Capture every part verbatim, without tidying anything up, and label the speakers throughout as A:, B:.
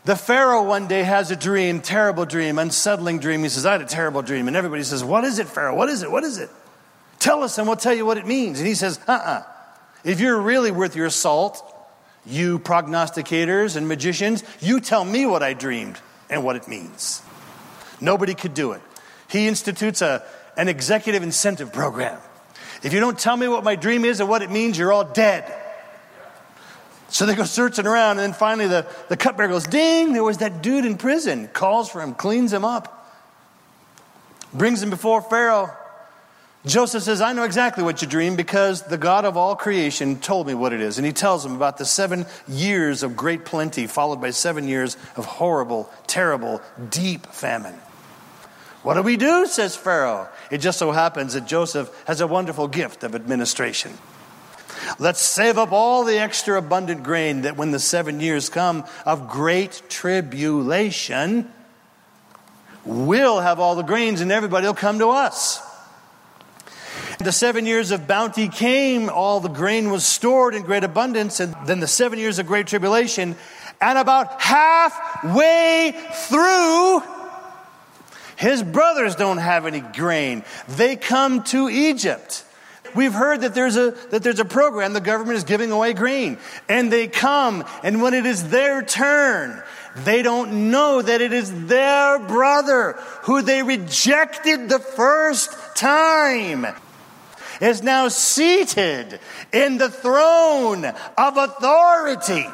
A: The Pharaoh one day has a dream, terrible dream, unsettling dream. He says, I had a terrible dream. And everybody says, what is it, Pharaoh? What is it? What is it? Tell us and we'll tell you what it means. And he says, uh-uh. If you're really worth your salt, you prognosticators and magicians, you tell me what I dreamed and what it means. Nobody could do it. He institutes a, an executive incentive program. If you don't tell me what my dream is and what it means, you're all dead. So they go searching around, and then finally the, the cupbearer goes, ding, there was that dude in prison. Calls for him, cleans him up, brings him before Pharaoh. Joseph says, I know exactly what you dreamed because the God of all creation told me what it is. And he tells him about the seven years of great plenty followed by seven years of horrible, terrible, deep famine. What do we do, says Pharaoh. It just so happens that Joseph has a wonderful gift of administration. Let's save up all the extra abundant grain that when the seven years come of great tribulation, we'll have all the grains and everybody will come to us. The seven years of bounty came, all the grain was stored in great abundance, and then the seven years of great tribulation, and about halfway through, his brothers don't have any grain. They come to Egypt. We've heard that there's a that there's a program, the government is giving away grain. And they come, and when it is their turn, they don't know that it is their brother who they rejected the first time is now seated in the throne of authority.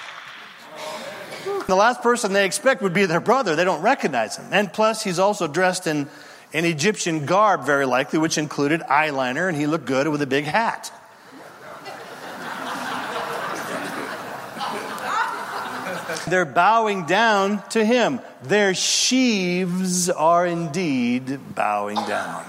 A: The last person they expect would be their brother. They don't recognize him. And plus, he's also dressed in an Egyptian garb, very likely, which included eyeliner, and he looked good with a big hat. They're bowing down to him. Their sheaves are indeed bowing down.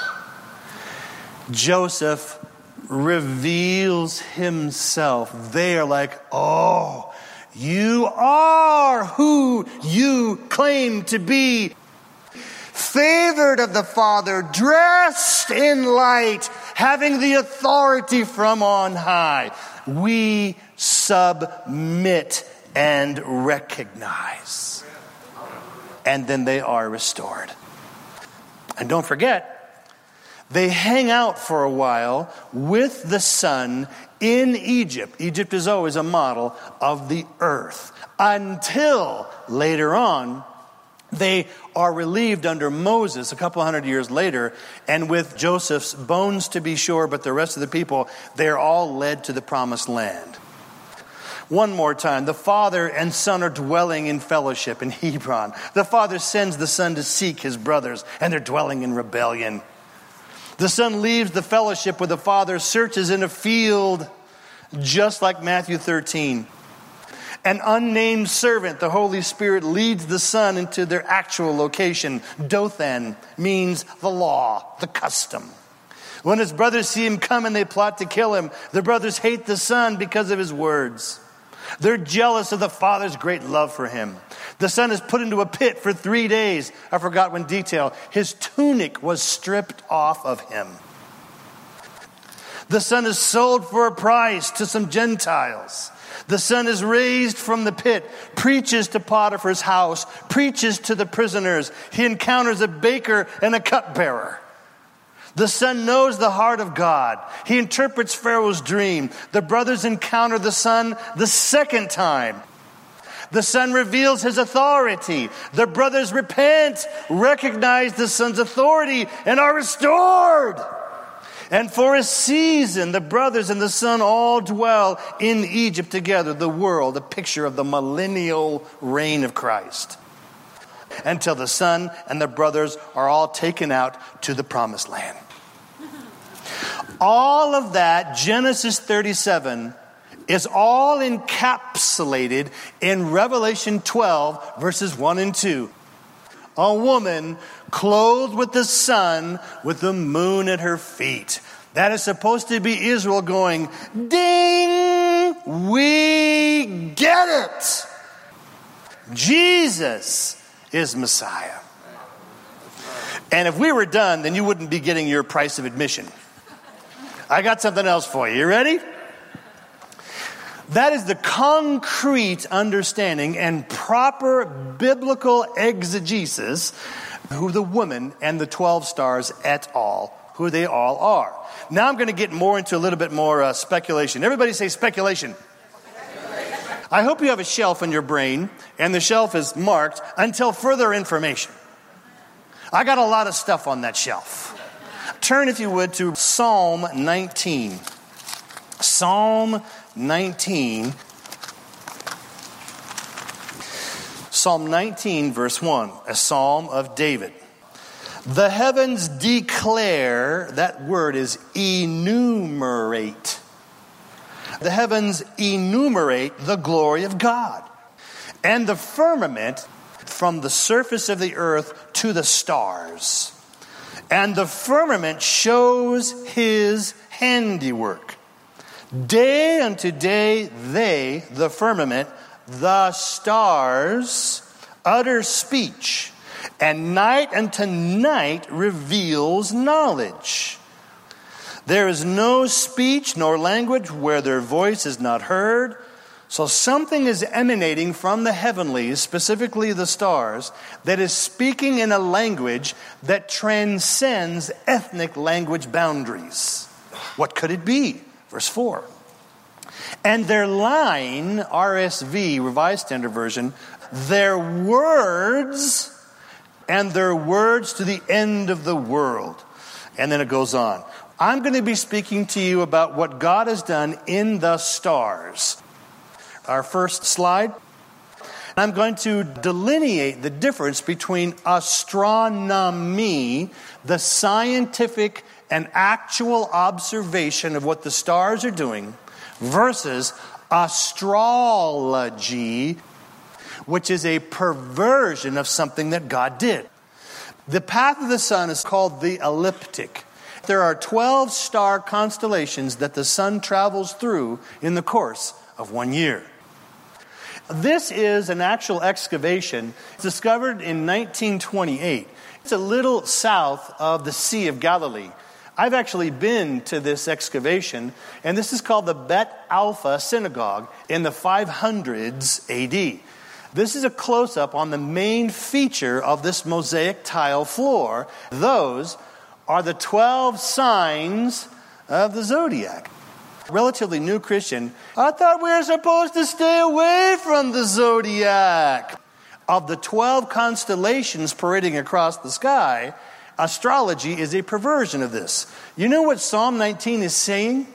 A: Joseph reveals himself. They are like, oh, you are who you claim to be. Favored of the Father, dressed in light, having the authority from on high. We submit and recognize. And then they are restored. And don't forget, they hang out for a while with the son in Egypt. Egypt is always a model of the earth. Until later on, they are relieved under Moses a couple hundred years later. And with Joseph's bones to be sure, but the rest of the people, they're all led to the promised land. One more time, the father and son are dwelling in fellowship in Hebron. The father sends the son to seek his brothers, and they're dwelling in rebellion. The son leaves the fellowship with the father, searches in a field, just like Matthew thirteen. An unnamed servant, the Holy Spirit, leads the son into their actual location. Dothan means the law, the custom. When his brothers see him come and they plot to kill him, the brothers hate the son because of his words. They're jealous of the father's great love for him. The son is put into a pit for three days. I forgot one detail. His tunic was stripped off of him. The son is sold for a price to some Gentiles. The son is raised from the pit, preaches to Potiphar's house, preaches to the prisoners. He encounters a baker and a cupbearer. The son knows the heart of God. He interprets Pharaoh's dream. The brothers encounter the son the second time. The son reveals his authority. The brothers repent, recognize the son's authority, and are restored. And for a season, the brothers and the son all dwell in Egypt together, the world, a picture of the millennial reign of Christ. Until the son and the brothers are all taken out to the promised land. All of that, Genesis thirty-seven, is all encapsulated in Revelation twelve, verses one and two. A woman clothed with the sun, with the moon at her feet. That is supposed to be Israel going, ding, we get it. Jesus is Messiah. And if we were done, then you wouldn't be getting your price of admission. I got something else for you. You ready? That is the concrete understanding and proper biblical exegesis who the woman and the twelve stars et al., who they all are. Now I'm going to get more into a little bit more uh, speculation. Everybody say speculation. speculation. I hope you have a shelf in your brain, and the shelf is marked until further information. I got a lot of stuff on that shelf. Turn, if you would, to Psalm nineteen. Psalm nineteen. Psalm nineteen, verse one, a psalm of David. The heavens declare, that word is enumerate. The heavens enumerate the glory of God. And the firmament from the surface of the earth to the stars. And the firmament shows his handiwork. Day unto day they, the firmament, the stars, utter speech, and night unto night reveals knowledge. There is no speech nor language where their voice is not heard. So something is emanating from the heavenlies, specifically the stars, that is speaking in a language that transcends ethnic language boundaries. What could it be? Verse four. And their line, R S V, Revised Standard Version, their words, and their words to the end of the world. And then it goes on. I'm going to be speaking to you about what God has done in the stars. Our first slide. I'm going to delineate the difference between astronomy, the scientific and actual observation of what the stars are doing, versus astrology, which is a perversion of something that God did. The path of the sun is called the ecliptic. There are twelve star constellations that the sun travels through in the course of one year. This is an actual excavation discovered in nineteen twenty-eight. It's a little south of the Sea of Galilee. I've actually been to this excavation, and this is called the Bet Alpha Synagogue in the five hundreds A D. This is a close-up on the main feature of this mosaic tile floor. Those are the twelve signs of the zodiac. Relatively new Christian, I thought we were supposed to stay away from the zodiac. Of the twelve constellations parading across the sky, astrology is a perversion of this. You know what Psalm nineteen is saying?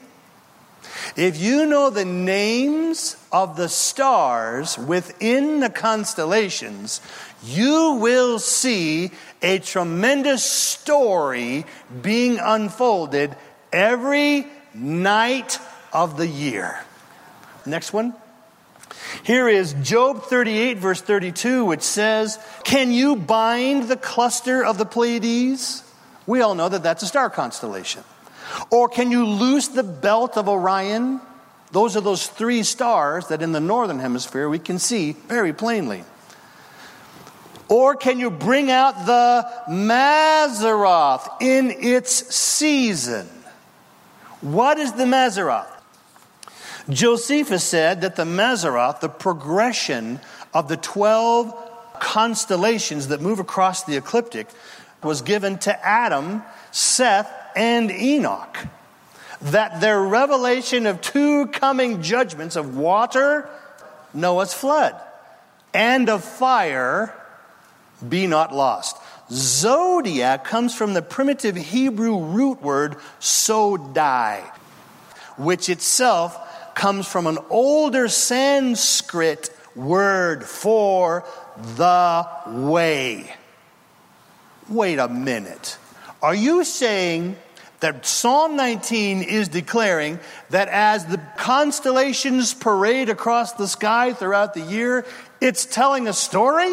A: If you know the names of the stars within the constellations, you will see a tremendous story being unfolded every night of the year. Next one. Here is Job thirty-eight, verse thirty-two, which says, can you bind the cluster of the Pleiades? We all know that that's a star constellation. Or can you loose the belt of Orion? Those are those three stars that in the northern hemisphere we can see very plainly. Or can you bring out the Mazzaroth in its season? What is the Mazzaroth? Josephus said that the Mazzaroth, the progression of the twelve constellations that move across the ecliptic, was given to Adam, Seth, and Enoch. That their revelation of two coming judgments of water, Noah's flood, and of fire, be not lost. Zodiac comes from the primitive Hebrew root word sodai, which itself comes from an older Sanskrit word for the way. Wait a minute. Are you saying that Psalm nineteen is declaring that as the constellations parade across the sky throughout the year, it's telling a story?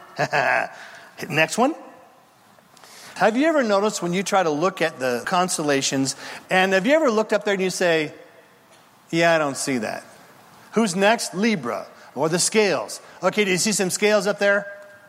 A: Next one. Have you ever noticed when you try to look at the constellations, and have you ever looked up there and you say, yeah, I don't see that. Who's next? Libra or the scales. Okay, do you see some scales up there?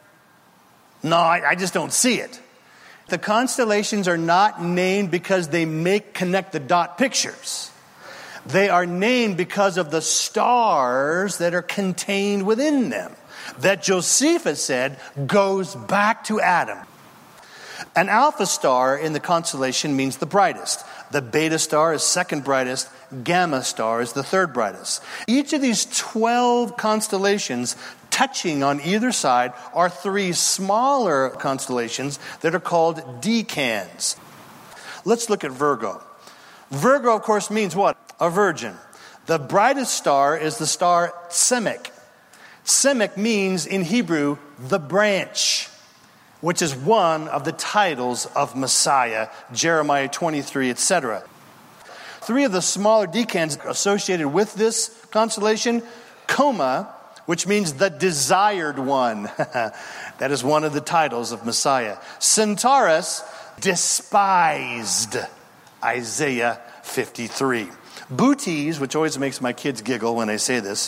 A: No, I, I just don't see it. The constellations are not named because they make connect the dot pictures. They are named because of the stars that are contained within them, that Josephus said goes back to Adam. An alpha star in the constellation means the brightest. The beta star is second brightest. Gamma star is the third brightest. Each of these twelve constellations touching on either side are three smaller constellations that are called decans. Let's look at Virgo. Virgo, of course, means what? A virgin. The brightest star is the star Tsemech. Tsemech means in Hebrew, the branch, which is one of the titles of Messiah, Jeremiah twenty-three, et cetera. Three of the smaller decans associated with this constellation, Coma, which means the desired one. That is one of the titles of Messiah. Centaurus, despised, Isaiah fifty-three. Bootes, which always makes my kids giggle when I say this,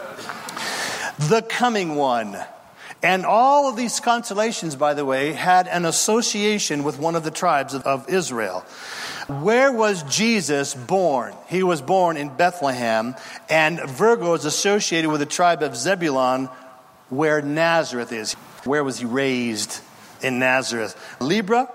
A: the coming one. And all of these constellations, by the way, had an association with one of the tribes of, of Israel. Where was Jesus born? He was born in Bethlehem, and Virgo is associated with the tribe of Zebulun, where Nazareth is. Where was he raised? In Nazareth. Libra.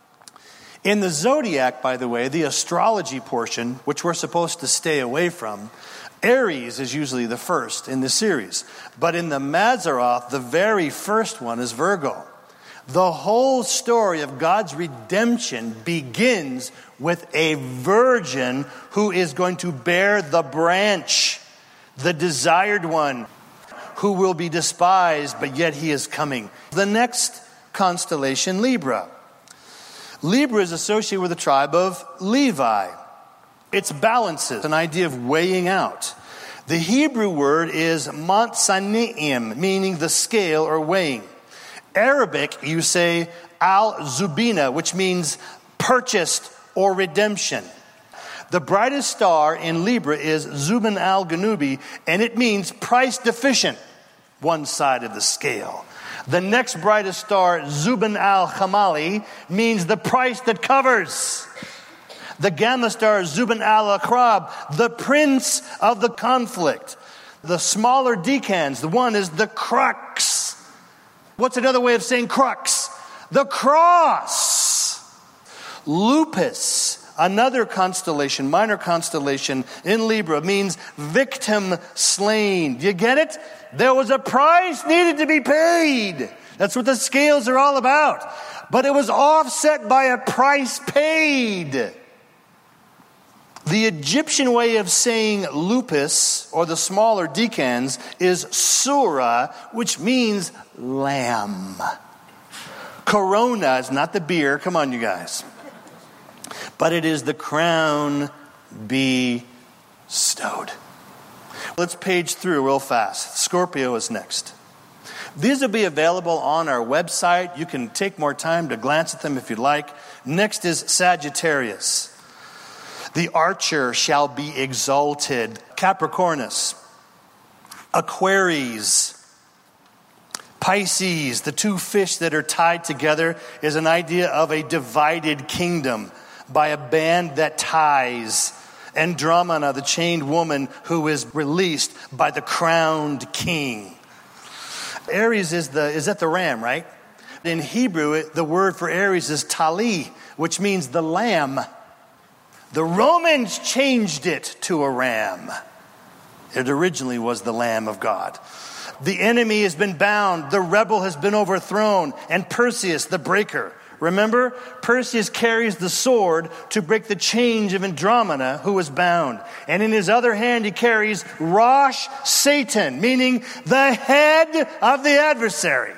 A: In the zodiac, by the way, the astrology portion, which we're supposed to stay away from, Aries is usually the first in the series. But in the Mazzaroth, the very first one is Virgo. The whole story of God's redemption begins with a virgin who is going to bear the branch, the desired one, who will be despised, but yet he is coming. The next constellation, Libra. Libra is associated with the tribe of Levi. It's balances, an idea of weighing out. The Hebrew word is matzaniim, meaning the scale or weighing. Arabic, you say al-zubina, which means purchased or redemption. The brightest star in Libra is Zubin al-Ganubi, and it means price deficient, one side of the scale. The next brightest star, Zubin al-Khamali, means the price that covers. The gamma star, Zubin al-Akrab, the prince of the conflict. The smaller decans, the one is the crux. What's another way of saying crux? The cross. Lupus, another constellation, minor constellation in Libra, means victim slain. Do you get it? There was a price needed to be paid. That's what the scales are all about. But it was offset by a price paid. The Egyptian way of saying lupus, or the smaller decans, is surah, which means lamb. Corona is not the beer. Come on, you guys. But it is the crown bestowed. Let's page through real fast. Scorpio is next. These will be available on our website. You can take more time to glance at them if you'd like. Next is Sagittarius. The archer shall be exalted. Capricornus. Aquaries. Pisces, the two fish that are tied together, is an idea of a divided kingdom by a band that ties. Andromeda, the chained woman who is released by the crowned king. Aries is the is that the ram, right? In Hebrew, the word for Aries is tali, which means the lamb. The Romans changed it to a ram. It originally was the Lamb of God. The enemy has been bound. The rebel has been overthrown. And Perseus, the breaker. Remember, Perseus carries the sword to break the chains of Andromeda, who was bound. And in his other hand, he carries Rosh Satan, meaning the head of the adversary.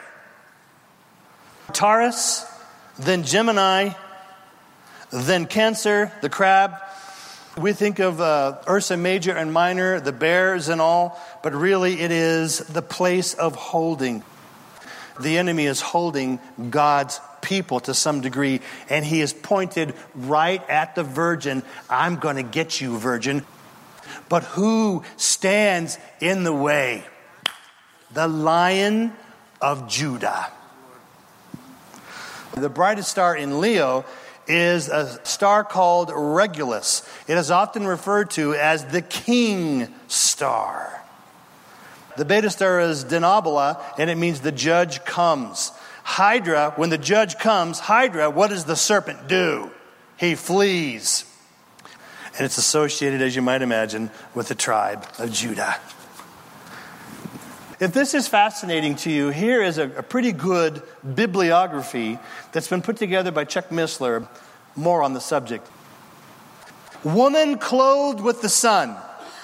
A: Taurus, then Gemini, then Cancer, the crab. We think of uh, Ursa Major and Minor, the bears and all, but really it is the place of holding. The enemy is holding God's people to some degree, and he is pointed right at the virgin. I'm going to get you, virgin. But who stands in the way? The Lion of Judah. The brightest star in Leo is a star called Regulus. It is often referred to as the king star. The Beta star is Denebola, and it means the judge comes. Hydra, when the judge comes, Hydra, what does the serpent do? He flees. And it's associated, as you might imagine, with the tribe of Judah. If this is fascinating to you, here is a, a pretty good bibliography that's been put together by Chuck Missler. More on the subject. Woman clothed with the sun.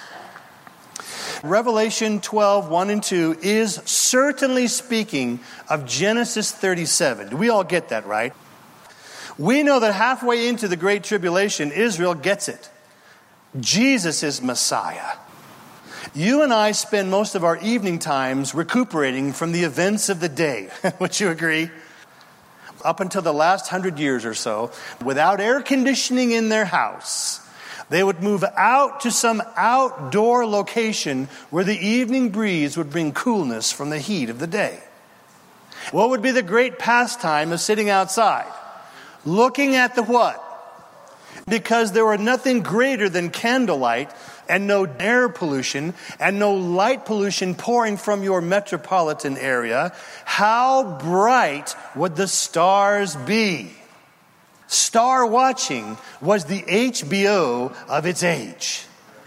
A: Revelation twelve, one and two is certainly speaking of Genesis thirty-seven. Do we all get that, right? We know that halfway into the Great Tribulation, Israel gets it. Jesus is Messiah. You and I spend most of our evening times recuperating from the events of the day. Would you agree? Up until the last hundred years or so, without air conditioning in their house, they would move out to some outdoor location where the evening breeze would bring coolness from the heat of the day. What would be the great pastime of sitting outside? Looking at the what? Because there were nothing greater than candlelight and no air pollution and no light pollution pouring from your metropolitan area. How bright would the stars be? Star watching was the H B O of its age.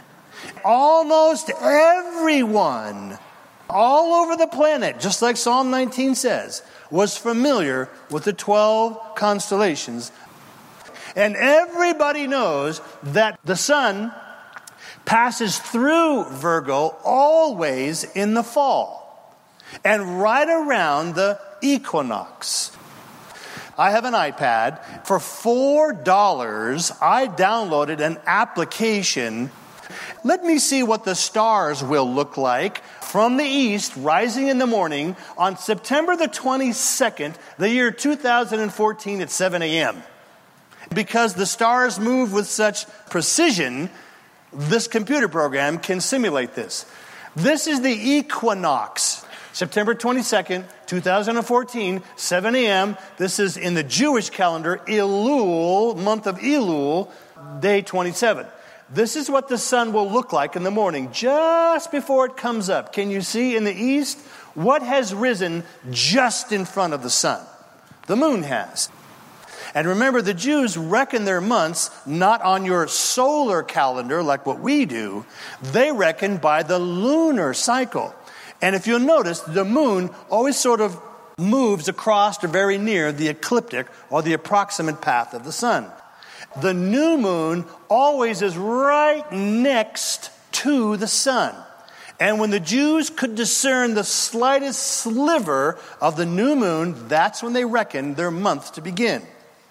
A: Almost everyone all over the planet, just like Psalm nineteen says, was familiar with the twelve constellations. And everybody knows that the sun passes through Virgo always in the fall and right around the equinox. I have an iPad. For four dollars, I downloaded an application. Let me see what the stars will look like from the east, rising in the morning on September the twenty-second, the year two thousand fourteen at seven a.m. Because the stars move with such precision, this computer program can simulate this. This is the equinox. September twenty-second, two thousand fourteen, seven a.m. This is in the Jewish calendar, Elul, month of Elul, day twenty-seven. This is what the sun will look like in the morning, just before it comes up. Can you see in the east what has risen just in front of the sun? The moon has. And remember, the Jews reckon their months not on your solar calendar like what we do. They reckon by the lunar cycle. And if you'll notice, the moon always sort of moves across or very near the ecliptic or the approximate path of the sun. The new moon always is right next to the sun. And when the Jews could discern the slightest sliver of the new moon, that's when they reckoned their month to begin.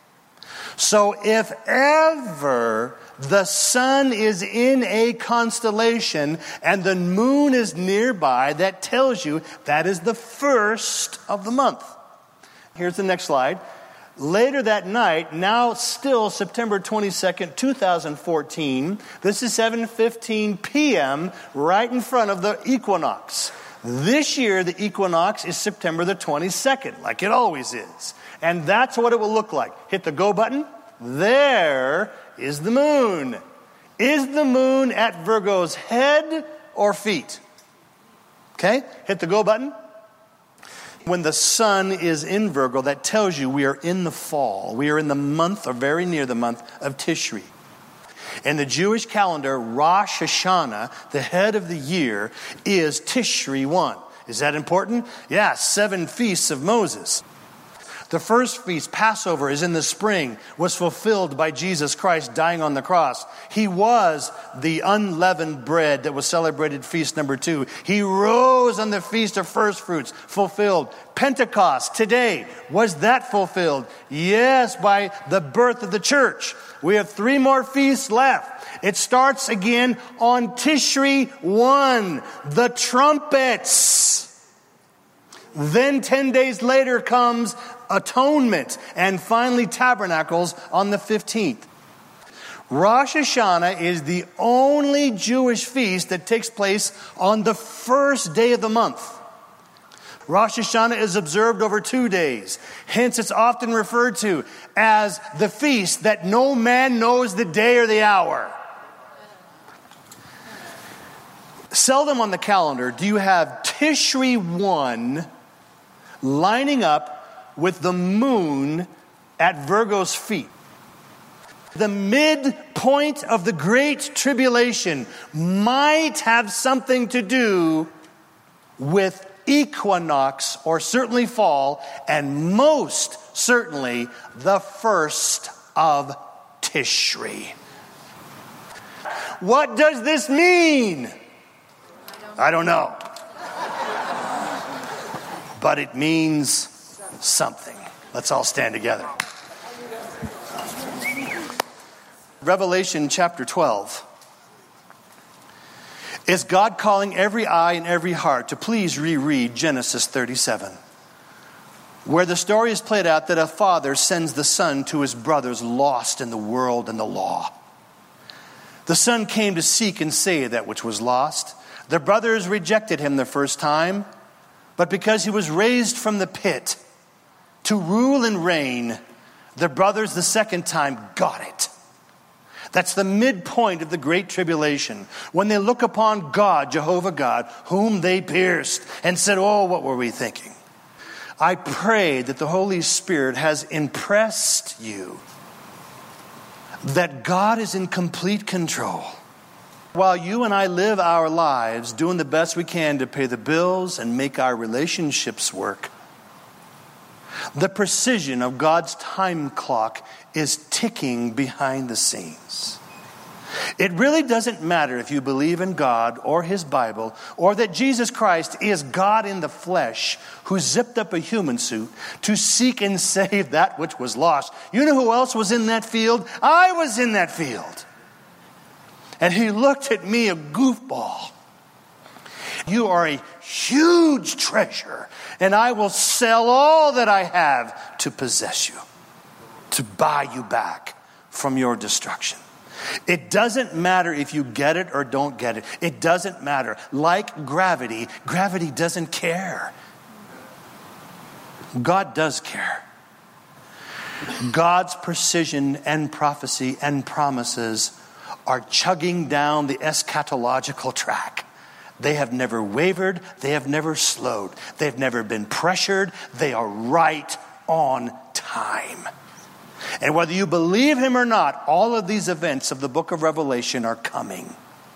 A: So if ever the sun is in a constellation and the moon is nearby, that tells you that is the first of the month. Here's the next slide. Later that night, now still September twenty-second, two thousand fourteen, this is seven fifteen p.m., right in front of the equinox. This year, the equinox is September the twenty-second, like it always is. And that's what it will look like. Hit the go button. There is the moon. Is the moon at Virgo's head or feet? Okay, hit the go button. When the sun is in Virgo, that tells you we are in the fall. We are in the month, or very near the month, of Tishri. In the Jewish calendar, Rosh Hashanah, the head of the year, is Tishri one. Is that important? Yeah, seven feasts of Moses. The first feast, Passover, is in the spring, was fulfilled by Jesus Christ dying on the cross. He was the unleavened bread that was celebrated feast number two. He rose on the feast of first fruits, fulfilled. Pentecost, today, was that fulfilled? Yes, by the birth of the church. We have three more feasts left. It starts again on Tishri one, the trumpets. Then ten days later comes Atonement, and finally Tabernacles on the fifteenth. Rosh Hashanah is the only Jewish feast that takes place on the first day of the month. Rosh Hashanah is observed over two days. Hence, it's often referred to as the feast that no man knows the day or the hour. Seldom on the calendar do you have Tishri one lining up with the moon at Virgo's feet. The midpoint of the Great Tribulation might have something to do with equinox, or certainly fall, and most certainly the first of Tishri. What does this mean? I don't know. But it means something. Let's all stand together. Revelation chapter twelve. Is God calling every eye and every heart to please reread Genesis thirty-seven, where the story is played out that a father sends the son to his brothers lost in the world and the law. The son came to seek and save that which was lost. The brothers rejected him the first time, but because he was raised from the pit to rule and reign, the brothers the second time got it. That's the midpoint of the Great Tribulation, when they look upon God, Jehovah God, whom they pierced, and said, oh, what were we thinking? I pray that the Holy Spirit has impressed you that God is in complete control. While you and I live our lives doing the best we can to pay the bills and make our relationships work, the precision of God's time clock is ticking behind the scenes. It really doesn't matter if you believe in God or His Bible, or that Jesus Christ is God in the flesh who zipped up a human suit to seek and save that which was lost. You know who else was in that field? I was in that field. And He looked at me, a goofball. You are a huge treasure, and I will sell all that I have to possess you, to buy you back from your destruction. It doesn't matter if you get it or don't get it. It doesn't matter. Like gravity, gravity doesn't care. God does care. God's precision and prophecy and promises are chugging down the eschatological track. They have never wavered. They have never slowed. They've never been pressured. They are right on time. And whether you believe Him or not, all of these events of the book of Revelation are coming.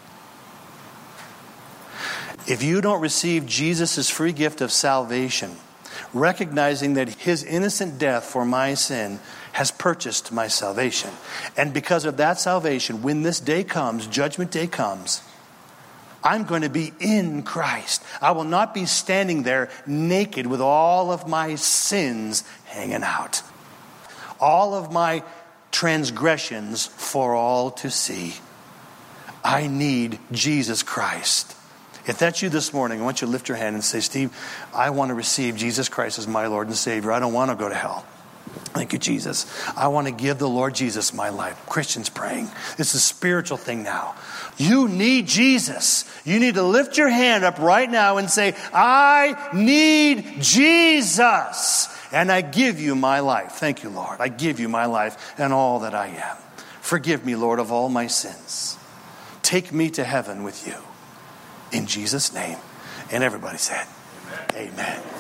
A: If you don't receive Jesus' free gift of salvation, recognizing that His innocent death for my sin has purchased my salvation, and because of that salvation, when this day comes, judgment day comes, I'm going to be in Christ. I will not be standing there naked with all of my sins hanging out. All of my transgressions for all to see. I need Jesus Christ. If that's you this morning, I want you to lift your hand and say, Steve, I want to receive Jesus Christ as my Lord and Savior. I don't want to go to hell. Thank you, Jesus. I want to give the Lord Jesus my life. Christians praying. It's a spiritual thing now. You need Jesus. You need to lift your hand up right now and say, I need Jesus. And I give you my life. Thank you, Lord. I give you my life and all that I am. Forgive me, Lord, of all my sins. Take me to heaven with you. In Jesus' name. And everybody said, Amen. Amen.